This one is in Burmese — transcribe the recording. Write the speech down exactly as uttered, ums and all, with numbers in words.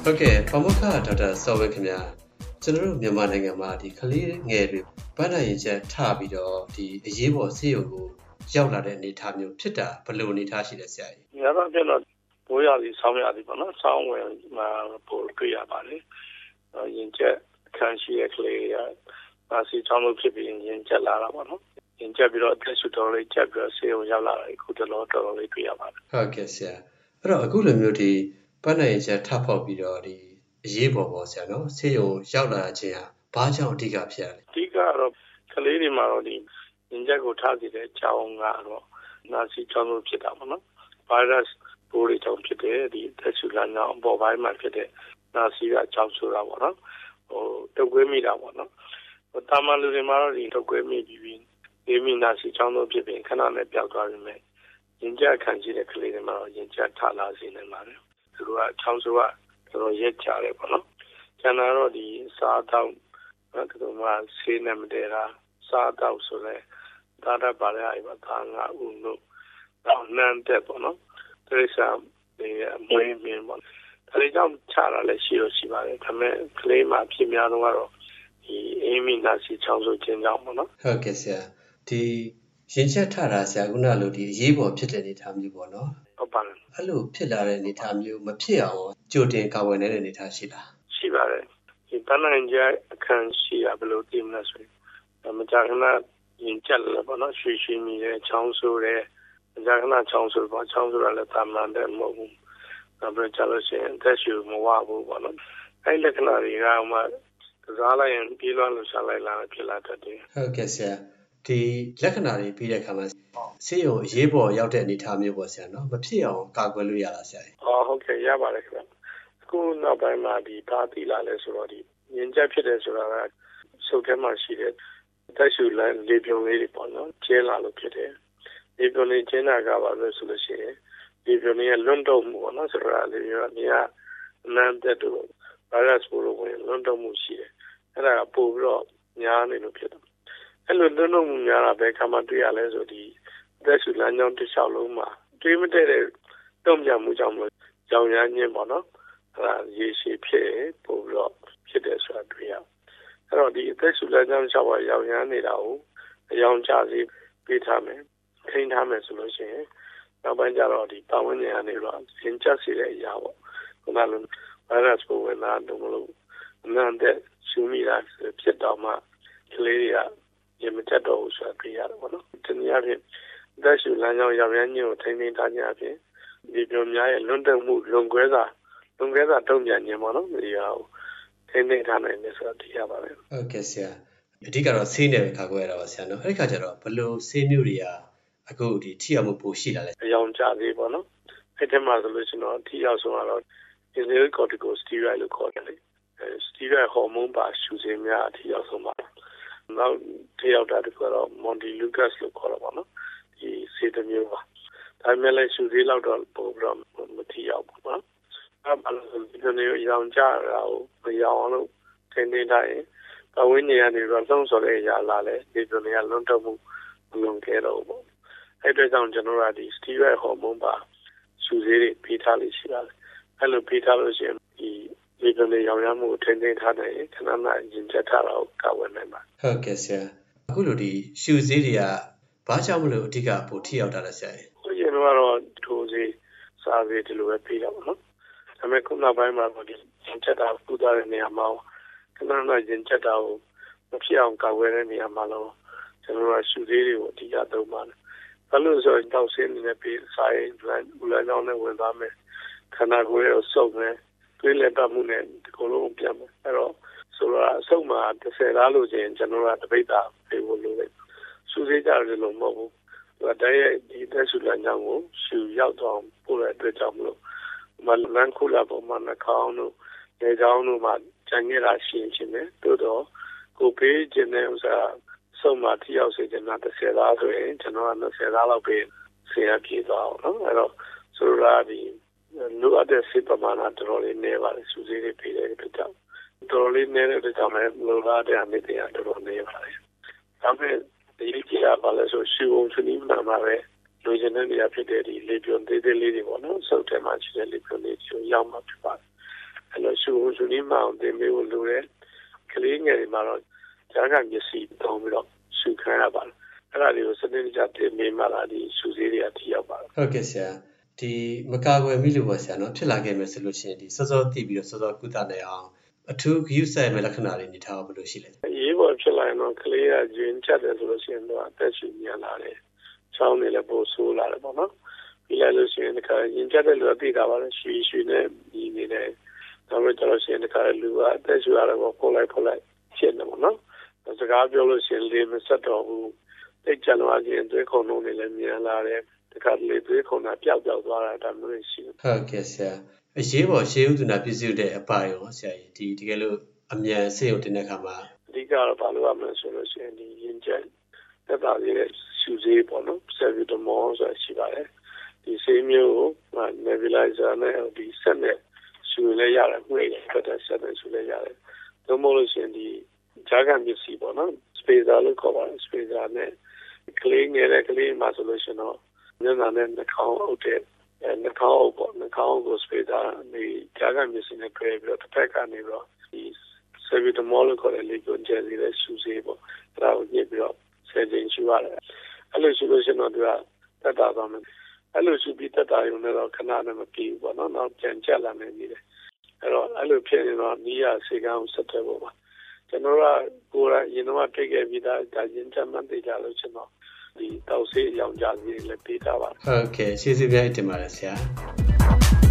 ဟုတ်ကဲ့ပမခဒေါက်တာစောဝင်းခင်ဗျာကျွန်တော်တို့မြန်မာနိုင်ငံမှာဒီကလေးငယ်တွေဗတ်နိုင်ရင်ချက်ထပြီးတော့ဒီအရေးပေါ်ဆေးရုံကိုရောက်လာတဲ့အနေအထားမျိုးဖြစ်တာဘယ်လိုအနေအထားရှိလဲဆရာကြီး။များသောအားဖြင့်တော့ပိုးရသည်ဆောင်းရသည်ပေါ့နော်။ဆောင်းဝင်မှာပိုတွေ့ရပါတယ်။ရင်ချက်အခန်းရှိတဲ့ကလေးကပါစီချောင်းလို့ဖြစ်ပြီးရင်ချက်လာတာပေါ့နော်။ရင်ချက်ပြီးတော့အသက်ရှူတော်လေးချက်ပြီးတော့ဆေးရုံရောက်လာတယ်အခုတလောတော်တော်လေးတွေ့ရပါတယ်။ဟုတ်ကဲ့ဆရာအဲ့တော့အခုလိုမျိုးဒီဗတ်နိုင်ရင်ချက်ထဖောက်ပြီးတော့ဒီအရေးပေါ်ပေါ့ဆရာနော်ဆေးရုံရောက်လာခြင်းဟာဘာကြောင့်အဓိကဖြစ်ရလဲအဓိကတော့ကလေးတွေမှာတော့ဒီရင်ချက်ကိုထားစီတဲ့အကြောင်းကတော့နာစီချောင်းလို့ဖြစ်တာပေါ့နော်ဗိုင်းရပ်စ်ပိုးတွေကြောင့်ဖြစ်တဲ့ဒီသက်ရှူလမ်းကြောင်းအပေါ်ပိုင်းမှာဖြစ်တဲ့နာစီကအကြောင်းဆိုတာပေါ့နော်ဟိုတုပ်ကွေးမိတာပေါ့နော်ဟိုတာမန်လူတွေမှာတော့ဒီတုပ်ကွေးမိပြီးပြီးဒီမိနာစီချောင်းလို့ဖြစ်ပြီးခဏနဲ့ပျောက်သွားပြီမဲ့ရင်ချက်ခံရှိတဲ့ကလေးတွေမှာတော့ရင်ချက်ထလာစေနိုင်ပါတယ်သူတို့ကချောင်းဆိုးကတော်တော်ရက်ကြတယ်ပေါ့နော်ကျန်တာတော့ဒီစားတော့သူတို့ကဆေးနဲ့မတည်တာစားတော့ဆိုလဲဒါတပါရအိမ်မှာငါဦးလို့တော့နန်းတဲ့ပေါ့နော်တရိษံဒီအမွေးမြင်ပေါ့ဒါကြောင့်ချတာလည်းရှိလို့ရှိပါတယ်ဒါပေမဲ့ကလေးမှာဖြစ်များတော့ကတော့ဒီအင်းမီနာစီချောင်းဆိုခြင်းကြောင့်ပေါ့နော်ဟုတ်ကဲ့ဆရာဒီရင်ချက်ထတာဆရာခုနလိုဒီအရေးပေါ်ဖြစ်တဲ့အနေအထားမျိုးပေါ့နော်ဟုတ်ပါတယ်အဲ့လိုဖြစ်လာတဲ့အနေအထားမျိုးမဖြစ်အောင်ကြိုတင်ကာဝယ်နေတဲ့အနေအထားရှိလားရှိပါတယ်ဒီတန်းနိုင်ကြအခန်းရှိရဘယ်လိုသိမလဲဆိုရင်မကြာခဏရင်ချက်လည်းပေါ့နော်ရွှေရွှေမိတဲ့ချောင်းဆိုးတဲ့မကြာခဏချောင်းဆိုးပေါ့ချောင်းဆိုးရလည်းတာမန်တဲ့မဟုတ်ဘူးဒါပေမဲ့ကြာလို့ရှိရင်သက်ရှူမဝဘူးပေါ့နော်အဲ့လက္ခဏာတွေကမှကစားလိုက်ရင်ပြေးလွှမ်းလို့ရှာလိုက်လာဖြစ်လာတတ်တယ်ဟုတ်ကဲ့ဆရာဒီလက္ခဏာတွေပြီးတဲ့အခါမှာဆေးရုံအရေးပေါ်ရောက်တဲ့အနေအထားမျိုးပေါ့ဆရာနော်မဖြစ်အောင်ကာကွယ်လို့ရလားဆရာအော်ဟုတ်ကဲ့ရပါတယ်ခင်ဗျအခုနောက်ပိုင်းမှာဒီဘာတိလာလဲဆိုတော့ဒီရင်ကျက်ဖြစ်တယ်ဆိုတာကစုပ်ထဲမှာရှိတဲ့သက်ရှူလမ်းလေပြုံလေးတွေပေါ့နော်ကျဲလာလို့ဖြစ်တယ်လေပြုံလေးကျင်းတာကပါလို့ဆိုလို့ရှိရင်လေပြုံလေးရဲ့လွတ်တော့မှုပေါ့နော်ဆိုတော့လေပြုံကနန်းတဲ့တို့ဗိုင်းရပ်စ်ပိုးလို့ဝင်လွတ်တော့မှုရှိတယ်အဲ့ဒါကပို့ပြီးတော့ညားနေလို့ဖြစ်တယ်အဲ့လိုလွတ်တော့မှုများတာပဲခါမှတွေ့ရလဲဆိုဒီသက်ရှူလမ်းကြောင်းတစ်လျှောက်လုံးမှာတွေးမတည့်တဲ့တုံ့ပြန်မှုကြောင့်မလို့ကြောင်ရမ်းခြင်းပေါ့နော်အဲ့ဒါရေရှည်ဖြစ်ပို့ပြီးတော့ဖြစ်တယ်ဆိုတာတွေ့ရအဲ့တော့ဒီအသက်ရှူလမ်းကြောင်းလျှောက်ရောင်ရမ်းနေတာကိုအယောင်ချစေပေးထားမယ်ထိန်းထားမယ်ဆိုလို့ရှိရင်နောက်ပိုင်းကျတော့ဒီပတ်ဝန်းကျင်ကနေတော့ရင်ကျက်စေတဲ့အရာပေါ့ခုနလိုဗိုင်းရပ်စ်ကိုဝင်လာတော့မလို့အနံ့တဲ့ရှူမိတာဖြစ်တော့မှကလေးတွေကရင်မတက်တော့ဘူးဆိုတာတွေ့ရတယ်ပေါ့နော်ဒီနည်းအားဖြင့်အသက်ရှူလမ်းကြောင်းရောင်ရမ်းခြင်းကိုထိန်းသိမ်းထားခြင်းအပြင်ဒီပြုံများရဲ့လွန်တက်မှုလွန်ကွဲစာလွန်ကွဲစာတုံ့ပြန်ခြင်းပေါ့နော်ဒီဟာကိုထိန်းသိမ်းထားနိုင်တယ်ဆိုတာသိရပါတယ်ဟုတ်ကဲ့ဆရာအဓိကတော့ဆေးနယ်ကာကွယ်ရတာပါဆရာနော်အဲ့ဒီခါကျတော့ဘယ်လိုဆေးမျိုးတွေကအခုဒီထိရောက်မှုပိုရှိလာလဲအယောင်ကျသေးပေါ့နော်အဲ့ဒီမှာဆိုလို့ရှိရင်တော့ထိရောက်ဆုံးကတော့ inhaled corticosteroid လို့ခေါ်တယ်လေအဲ steroid hormone ပါရှူစေများအထိရောက်ဆုံးပါနောက်ထိရောက်တာကတော့ montelukast လို့ခေါ်တာပေါ့နော်ဒီဆေးတစ်မျိုးပါဒါပေမဲ့လည်းရှူသေးလောက်တော့ပိုပြီးတော့မထိရောက်ဘူးနော်အဲ့ဘာလို့ဒီလိုမျိုးရောင်ကြတာကိုမရောင်အောင်လို့ထိန်းသိမ်းထားရင်ပဝင်းနေရနေတော့သုံးစော်တဲ့အရာလာလဲဒီလိုနေရလွန်တော့မှုမလွန်ခဲ့တော့ဘူးအဲ့အတွက်ကြောင့်ကျွန်တော်တို့ကဒီ steroid hormone ပါရှူသေးတွေပေးထားလို့ရှိပါတယ်အဲ့လိုပေးထားလို့ရှိရင်ဒီဒီလိုနေရောင်ရမ်းမှုထိန်းသိမ်းထားတယ်ခဏမှရင်ကျက်ထားတော့ကာဝယ်နိုင်ပါဟုတ်ကဲ့ဆရာအခုလိုဒီရှူသေးတွေကဘာကြောင့်မလို့အဓိကပိုထိရောက်တာလဲဆရာဟိုရင်တော့ထိုးစေးစားစေးဒီလိုပဲပေးတာပေါ့နော်ဒါပေမဲ့ခုနောက်ပိုင်းမှာတော့ဒီရင်ကျက်တာပူတာတဲ့နေရာမှာခဏမှရင်ကျက်တာကိုမဖြစ်အောင်ကာဝယ်တဲ့နေရာမှာတော့ကျွန်တော်တို့ကရှူသေးတွေကိုအဓိကသုံးပါတယ်ဘာလို့ဆိုရင်တောက်ဆင်းနေတဲ့ပေးစားရင်ဦးလမ်းကြောင်းနဲ့ဝင်သွားမယ်ခန္ဓာကိုယ်ရဲ့စုပ်နဲ့တွေးလက်ပတ်မှုနဲ့ဒီကုလုံးပြန်မယ်အဲ့တော့ဆိုတော့အဆုတ်မှာတစ်ဆယ်လားလို့ချင်းကျွန်တော်ကတပိတ်တာပြေဖို့လုပ်လိုက်ရှူသေးကြတယ်လို့မဟုတ်ဘူးသူကတည်းရဲ့ဒီသက်ရှူလမ်းကြောင်းကိုရှူရောက်တော့ပို့တဲ့အတွက်ကြောင့်မလို့မလန်ခုလာပေါ်မှာနှာခေါင်းတို့လေကြောင်းတို့မှာကျန်ခဲ့တာရှိရင်ချင်းတယ်တိုးတော့ကိုပေးခြင်းတဲ့ဥစ္စာစုံမှာထိရောက်စေချင်တာတစ်ဆယ်လားဆိုရင်ကျွန်တော်ကနှစ်ဆယ်လားလောက်ပေးဆေးရပြေသွားအောင်နော်အဲ့တော့ဆိုတော့ဒီလိုအပ်တဲ့ဆေးပမာဏတော်တော်လေးနည်းပါတယ်စူးစိတွေပေးတဲ့အတွက်ကြောင့်တော်တော်လေးနည်းတဲ့အတွက်ကြောင့်လည်းလိုလားတဲ့အမြင့်တရားတော်တော်နည်းပါတယ်ဒါပေမဲ့ဒီကြီးကပါလဲဆိုရှူအောင်ချနီးမှာမှာပဲလိုချင်တဲ့နေရာဖြစ်တဲ့ဒီလေပြုံသေးသေးလေးတွေပေါ့နော်စုပ်ထဲမှာရှိတဲ့လေပြုံလေးတွေရောက်မှာဖြစ်ပါတယ်အဲ့လိုရှူရှူနေမှအောင်တင်ပေးဖို့လိုတယ်ကလေးငယ်တွေမှာတော့ဂျာကမျက်စိတောင်းပြီးတော့ရှူခံရပါတယ်အဲ့ဒါတွေကိုစနစ်တကျတင်ပေးမှလာဒီရှူစေးတွေကထိရောက်ပါတယ်ဟုတ်ကဲ့ဆရာဒီမကာကွယ်မိလို့ပါဆရာနော်ဖြစ်လာခဲ့မယ်ဆိုလို့ရှိရင်ဒီစောစောသိပြီးတော့စောစောကုသနိုင်အောင်အထူးဂရုစိုက်မဲ့လက္ခဏာတွေနေထားဘယ်လိုရှိလဲရေးပေါ်ဖြစ်လာရင်တော့ကလေးကဂျင်းချက်တယ်ဆိုလို့ရှိရင်တော့အသက်ရှူမြန်လာတယ်ချောင်းနေလည်းပိုဆိုးလာတယ်ပေါ့နော်ပြီးလိုက်လို့ရှိရင်ဒီခါဂျင်းချက်တဲ့လူကသိတာပါလေရွှေရွှေနဲ့ညီနေတယ်ဒါပေမဲ့ကျွန်တော်ရှိရင်ဒီခါလူကအသက်ရှူရတယ်ပေါ့ပို့လိုက်ပို့လိုက်ဖြစ်နေပေါ့နော်စကားပြောလို့ရှိရင်လေမဆက်တော့ဘူးတိတ်ကြလာခြင်းသွေးခုန်လုံးတွေလည်းမြန်လာတယ်ဒီခါလေသွေးခုန်တာပျောက်ပျောက်သွားတာဒါမျိုးရှိတယ်ဟုတ်ကဲ့ဆရာအရေးပေါ်ရှေးဥဒနာပြည့်စုံတဲ့အပိုင်းရောဆရာကြီးဒီတကယ်လို့အမြန်ဆေးရုံတင်တဲ့အခါမှာအဓိကတော့ဘာလို့ရမလဲဆိုလို့ရှိရင်ဒီရင်ကျက်သက်သာစေတဲ့ရှူစေးပေါ့နော်ဆယ်ဗီတမောဆိုတာရှိပါတယ်ဒီဆေးမျိုးကို nebulizer နဲ့ဒီဆက်နဲ့ရှူလဲရတယ်ငွေ့ဖတ်တဲ့ဆက်နဲ့ရှူလဲရတယ်ဒါမှမဟုတ်လို့ရှိရင်ဒီဂျာကန်ပစ္စည်းပေါ့နော် spacer လို့ခေါ်ပါတယ် spacer နဲ့ကလေးငယ်တဲ့ကလေးမှဆိုလို့ရှိရင်တော့မျက်နှာနဲ့နှာခေါင်းအုပ်တဲ့နှာခေါင်းအုပ်ပေါ့နှာခေါင်းကို spacer ဒီဂျာကန်ပစ္စည်းနဲ့တွဲပြီးတော့တစ်ဖက်ကနေပြီးတော့ဒီဆယ်ဗီတမောလို့ခေါ်တဲ့လေကွန်ဂျယ်စီတဲ့ရှူစေးပေါ့အဲ့ဒါကိုညှစ်ပြီးတော့ဆယ်ချိန်ရှူရတယ်အဲ့လိုရှူလို့ရှိရင်တော့သူကတက်တာသွားမယ်အဲ့လိုရှူပြီးတက်တာရုံနဲ့တော့ခဏနဲ့မပြီးဘူးပေါ့နော်နောက်ပြန်ကျက်လာနေနေတယ်အဲ့တော့အဲ့လိုဖြစ်နေတော့နီးရစေကန်းကိုဆက်သွယ်ဖို့ပါကျွန်တော်ကကိုယ်ကရင်တော့တွေ့ခဲ့ပြီးသားဒါရင်ချက်မှသိကြလို့ကျွန်တော်ဒီတောက်ဆေးအကြောင်းကြားစီလည်းပေးထားပါတယ်ဟုတ်ကဲ့ကျေးဇူးများတင်ပါတယ်ဆရာ